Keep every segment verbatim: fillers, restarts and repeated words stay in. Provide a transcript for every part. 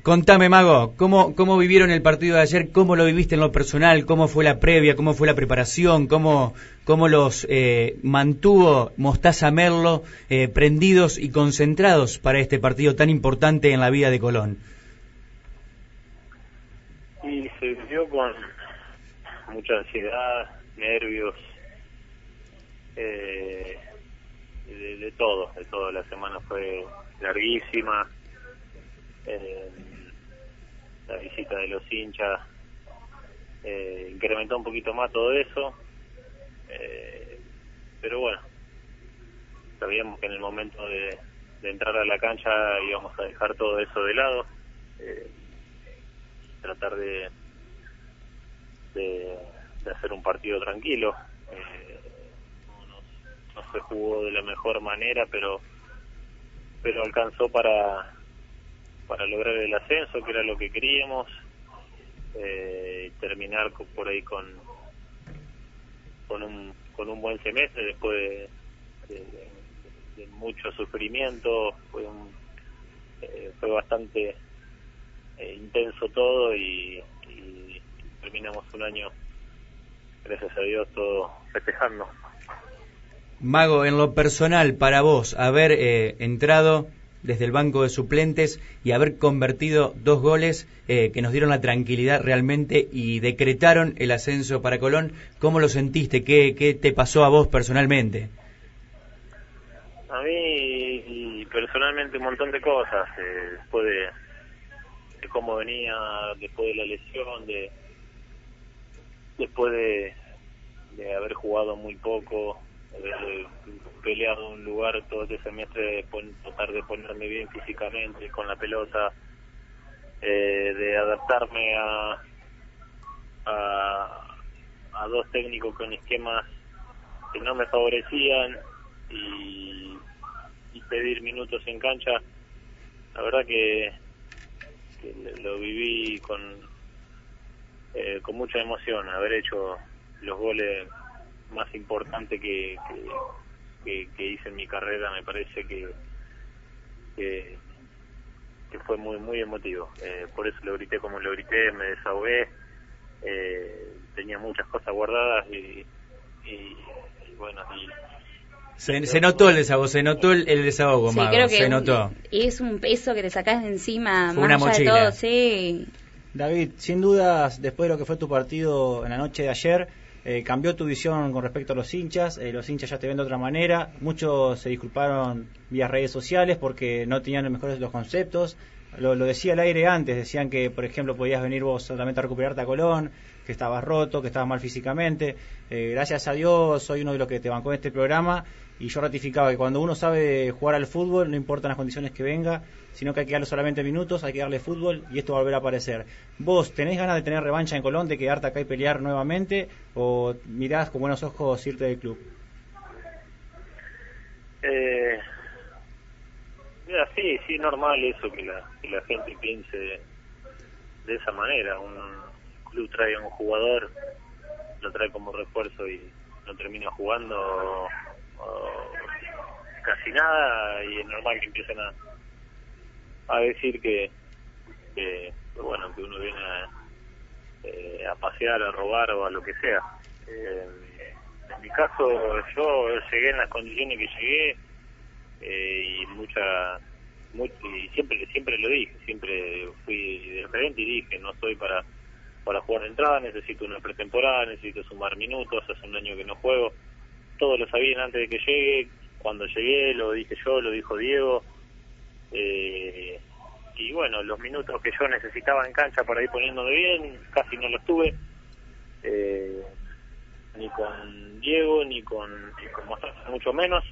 Contame, Mago, ¿cómo, ¿cómo vivieron el partido de ayer? ¿Cómo lo viviste en lo personal? ¿Cómo fue la previa? ¿Cómo fue la preparación? ¿Cómo, cómo los eh, mantuvo Mostaza Merlo eh, prendidos y concentrados para este partido tan importante en la vida de Colón? Y se vivió con mucha ansiedad, nervios, eh, de, de todo, de todo. La semana fue larguísima. Eh, la visita de los hinchas eh, incrementó un poquito más todo eso, eh, pero bueno, sabíamos que en el momento de, de entrar a la cancha íbamos a dejar todo eso de lado, eh, tratar de, de de hacer un partido tranquilo. Eh, no, no se jugó de la mejor manera, pero pero alcanzó para para lograr el ascenso, que era lo que queríamos, eh, terminar con, por ahí con con un con un buen semestre después de, de, de mucho sufrimiento. Fue un, eh, fue bastante eh, intenso todo y, y terminamos un año, gracias a Dios, todo festejando. Mago, en lo personal, para vos, haber eh, entrado desde el banco de suplentes y haber convertido dos goles eh, que nos dieron la tranquilidad realmente y decretaron el ascenso para Colón, ¿cómo lo sentiste? ¿Qué, qué te pasó a vos personalmente? A mí, y personalmente, un montón de cosas. Eh, después de, de cómo venía, después de la lesión, de después de, de haber jugado muy poco, de haber peleado un lugar todo este semestre, de pon, tratar de ponerme bien físicamente con la pelota, eh, de adaptarme a, a a dos técnicos con esquemas que no me favorecían y, y pedir minutos en cancha. La verdad que, que lo viví con eh, con mucha emoción, haber hecho los goles más importantes que, que, que, que hice en mi carrera. Me parece que que, que fue muy muy emotivo, eh, por eso lo grité como lo grité, me desahogué, eh, tenía muchas cosas guardadas y, y, y bueno y, se, se notó el desahogo, se notó el, el desahogo, sí, Mago, creo que se un, notó. Es un peso que te sacás de encima, Fue más una allá mochila. de todo, sí. David, sin dudas, después de lo que fue tu partido en la noche de ayer, eh, cambió tu visión con respecto a los hinchas. Eh, los hinchas ya te ven de otra manera. Muchos se disculparon vía redes sociales porque no tenían los mejores los conceptos. Lo, lo decía al aire antes, decían que, por ejemplo, podías venir vos solamente a recuperarte a Colón, que estabas roto, que estabas mal físicamente. Eh, gracias a Dios, soy uno de los que te bancó en este programa y yo ratificaba que cuando uno sabe jugar al fútbol, no importan las condiciones que venga, sino que hay que darle solamente minutos, hay que darle fútbol y esto va a volver a aparecer. ¿Vos tenés ganas de tener revancha en Colón, de quedarte acá y pelear nuevamente, o mirás con buenos ojos irte del club? Eh, mira, sí, sí, normal eso, que la, que la gente piense de, de esa manera. Un club trae a un jugador, lo trae como refuerzo y no termina jugando o, o casi nada, y es normal que empiecen a, a decir que, que, que bueno, que uno viene a, eh, a pasear, a robar o a lo que sea. Eh, en mi caso, yo llegué en las condiciones que llegué, eh, y mucha, mucho, y siempre siempre lo dije, siempre fui de frente y dije, no estoy para para jugar de entrada, necesito una pretemporada, necesito sumar minutos, hace un año que no juego. Todos lo sabían antes de que llegue, cuando llegué lo dije yo, lo dijo Diego, eh, y bueno, los minutos que yo necesitaba en cancha para ir poniéndome bien, casi no los tuve, eh, ni con Diego, ni con, ni con Mostaza, mucho menos,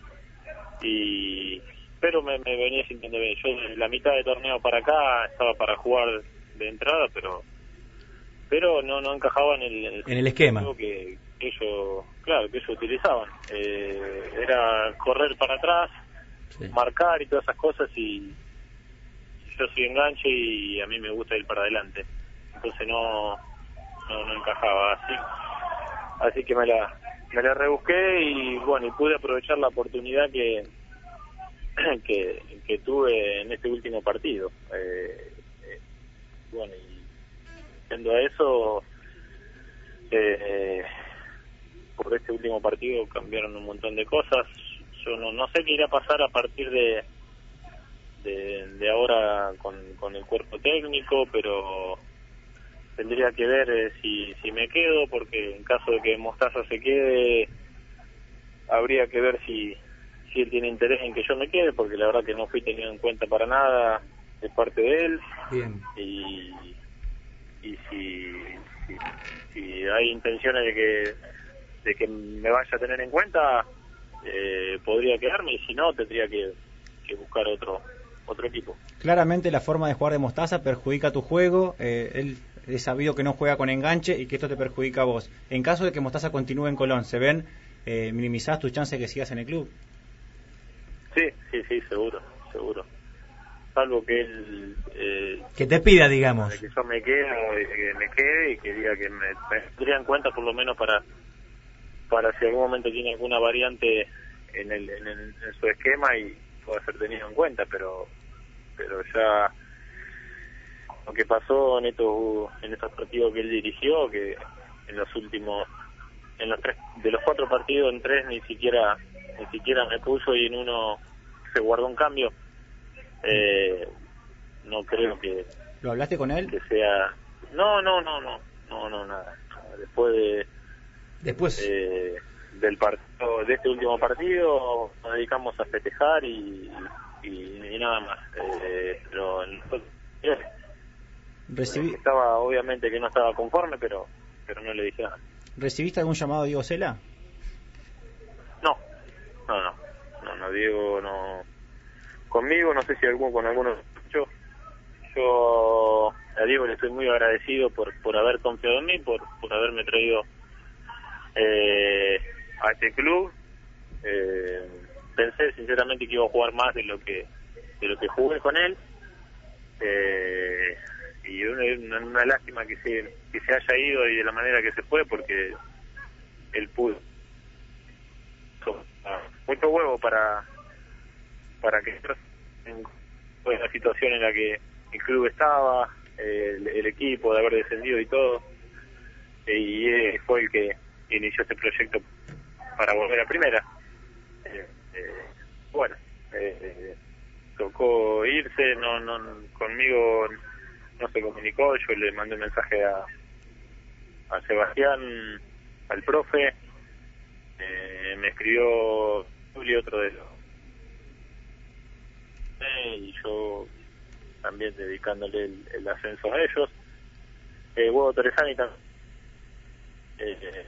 y pero me, me venía sintiendo bien. Yo desde la mitad de torneo para acá estaba para jugar de entrada, pero pero no no encajaba en el, en el esquema que, que ellos, claro, que ellos utilizaban. Eh, era correr para atrás, sí, marcar y todas esas cosas, y yo soy enganche y a mí me gusta ir para adelante, entonces no no, no encajaba así, así que me la me la rebusqué y bueno, y pude aprovechar la oportunidad que que, que tuve en este último partido. Eh, bueno, y viendo a eso, eh, por este último partido cambiaron un montón de cosas. Yo no, no sé qué irá a pasar a partir de de, de ahora con, con el cuerpo técnico, pero tendría que ver eh, si, si me quedo, porque en caso de que Mostaza se quede, habría que ver si, si él tiene interés en que yo me quede, porque la verdad que no fui tenido en cuenta para nada de parte de él. Bien. Y, y si, si, si hay intenciones de que, de que me vaya a tener en cuenta, eh, podría quedarme, y si no, tendría que, que buscar otro otro equipo. Claramente la forma de jugar de Mostaza perjudica tu juego, eh, él es sabido que no juega con enganche y que esto te perjudica a vos. En caso de que Mostaza continúe en Colón, ¿se ven eh, minimizadas tus chances de que sigas en el club? Sí, sí, sí, seguro, seguro. Salvo que él... Eh, que te pida, digamos. Que yo me quede, que me quede y que diga que me, me tendría en cuenta por lo menos para para si algún momento tiene alguna variante en, el, en, el, en su esquema y pueda ser tenido en cuenta, pero pero ya lo que pasó en estos en estos partidos que él dirigió, que en los últimos en los tres de los cuatro partidos en tres ni siquiera ni siquiera me puso y en uno se guardó un cambio, eh, no creo que ¿lo hablaste con él? Que sea no no no no no no nada después de después eh, del partido de este último partido nos dedicamos a festejar y y, y nada más, eh, pero eh, Recibí... estaba obviamente que no estaba conforme, pero pero no le dije nada. ¿Recibiste algún llamado de Diego Sela? No, no, no, no, no, Diego no, conmigo, no sé si alguno con alguno. Yo, yo a Diego le estoy muy agradecido por por haber confiado en mí, por por haberme traído eh, a este club. Eh, pensé sinceramente que iba a jugar más de lo que de lo que jugué con él, eh, y una, una, una lástima que se que se haya ido y de la manera que se fue, porque él pudo mucho huevo para para que en la situación en la que el club estaba, el, el equipo, de haber descendido y todo, y él fue el que inició este proyecto para volver a primera. Eh, eh, bueno, eh, tocó irse, no, no, conmigo no se comunicó, yo le mandé un mensaje a, a Sebastián, al profe, eh, me escribió Julio, otro de los, eh, y yo también dedicándole el, el ascenso a ellos, eh, Hugo Torresani también, eh,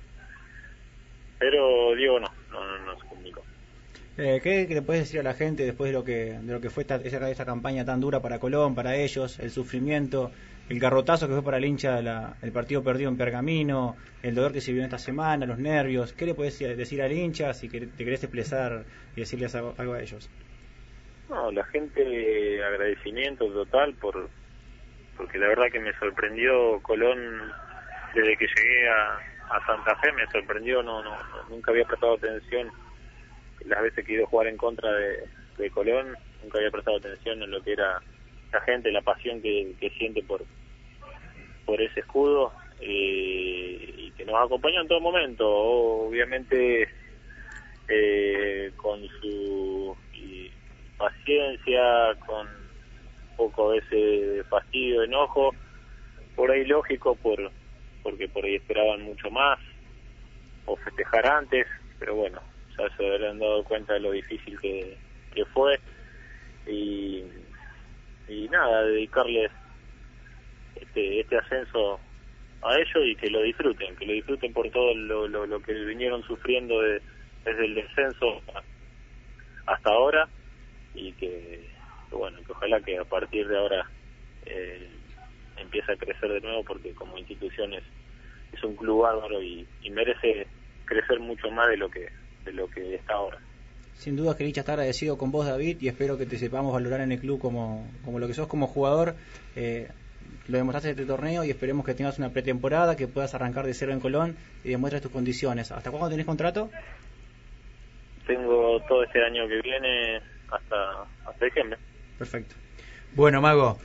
pero Diego no, no, no, no se comunicó. Eh, ¿qué, ¿Qué le puedes decir a la gente después de lo que de lo que fue esta, esa, esa campaña tan dura para Colón, para ellos, el sufrimiento, el garrotazo que fue para el hincha de la, el partido perdido en Pergamino, el dolor que se vio esta semana, los nervios? ¿Qué le puedes decir al hincha si te querés expresar y decirles algo, algo a ellos? No, la gente, agradecimiento total por porque la verdad que me sorprendió Colón desde que llegué a, a Santa Fe, me sorprendió, no, no, no nunca había prestado atención. Las veces que he ido a jugar en contra de, de Colón, nunca había prestado atención en lo que era la gente, la pasión que, que siente por por ese escudo, eh, y que nos acompañó en todo momento, obviamente eh, con su y, paciencia, con un poco a veces de fastidio, enojo, por ahí lógico, por porque por ahí esperaban mucho más, o festejar antes, pero bueno, ya se habrán dado cuenta de lo difícil que, que fue, y, y nada, dedicarles este, este ascenso a ellos y que lo disfruten, que lo disfruten por todo lo, lo, lo que vinieron sufriendo de, desde el descenso hasta ahora, y que, que bueno, que ojalá que a partir de ahora eh, empiece a crecer de nuevo, porque como institución es, es un club bárbaro y, y merece crecer mucho más de lo que de lo que está ahora. Sin duda que el hincha está agradecido con vos, David, y espero que te sepamos valorar en el club como, como lo que sos como jugador. Eh, lo demostraste en este torneo y esperemos que tengas una pretemporada, que puedas arrancar de cero en Colón y demuestres tus condiciones. ¿Hasta cuándo tenés contrato? Tengo todo este año que viene hasta, hasta diciembre. Perfecto. Bueno, Mago,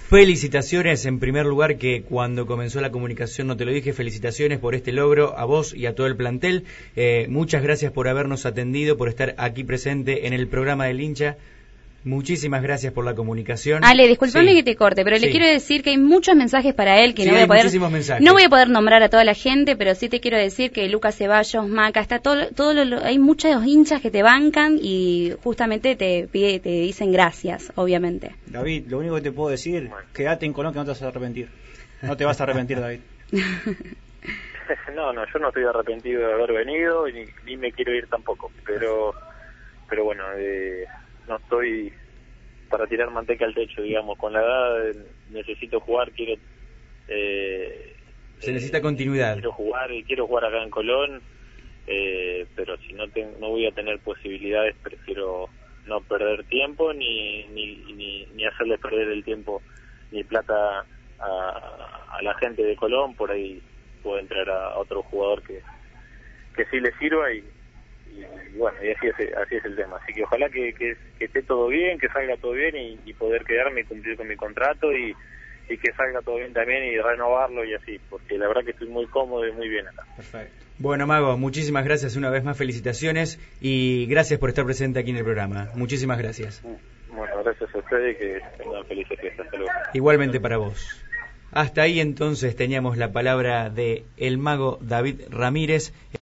felicitaciones en primer lugar, que cuando comenzó la comunicación no te lo dije, felicitaciones por este logro a vos y a todo el plantel. Eh, muchas gracias por habernos atendido, por estar aquí presente en el programa del hincha. Muchísimas gracias por la comunicación. Ale, disculpame sí. que te corte, pero sí. le quiero decir que hay muchos mensajes para él que sí, no voy a hay poder muchísimos mensajes. no voy a poder nombrar a toda la gente, pero sí te quiero decir que Lucas Ceballos, Maca, está todo todo lo, hay muchos hinchas que te bancan y justamente te pide, te dicen gracias, obviamente. David, lo único que te puedo decir, quédate en Colón que no te vas a arrepentir. No te vas a arrepentir, David. No, no, yo no estoy arrepentido de haber venido ni, ni me quiero ir tampoco, pero pero bueno, eh, no estoy para tirar manteca al techo, digamos, con la edad eh, necesito jugar, quiero eh, se necesita continuidad. Quiero jugar y quiero jugar acá en Colón, eh, pero si no te, no voy a tener posibilidades, prefiero no perder tiempo ni ni, ni, ni hacerles perder el tiempo ni plata a, a la gente de Colón. Por ahí puede entrar a otro jugador que que sí le sirva y Y, y bueno, y así es, así es el tema. Así que ojalá que, que, que esté todo bien, que salga todo bien y, y poder quedarme y cumplir con mi contrato y, y que salga todo bien también y renovarlo y así, porque la verdad que estoy muy cómodo y muy bien acá. Perfecto. Bueno, Mago, muchísimas gracias una vez más, felicitaciones y gracias por estar presente aquí en el programa. Muchísimas gracias. Bueno, gracias a ustedes y que tengan felices fiestas. Hasta luego. Igualmente para vos. Hasta ahí entonces teníamos la palabra de el Mago David Ramírez.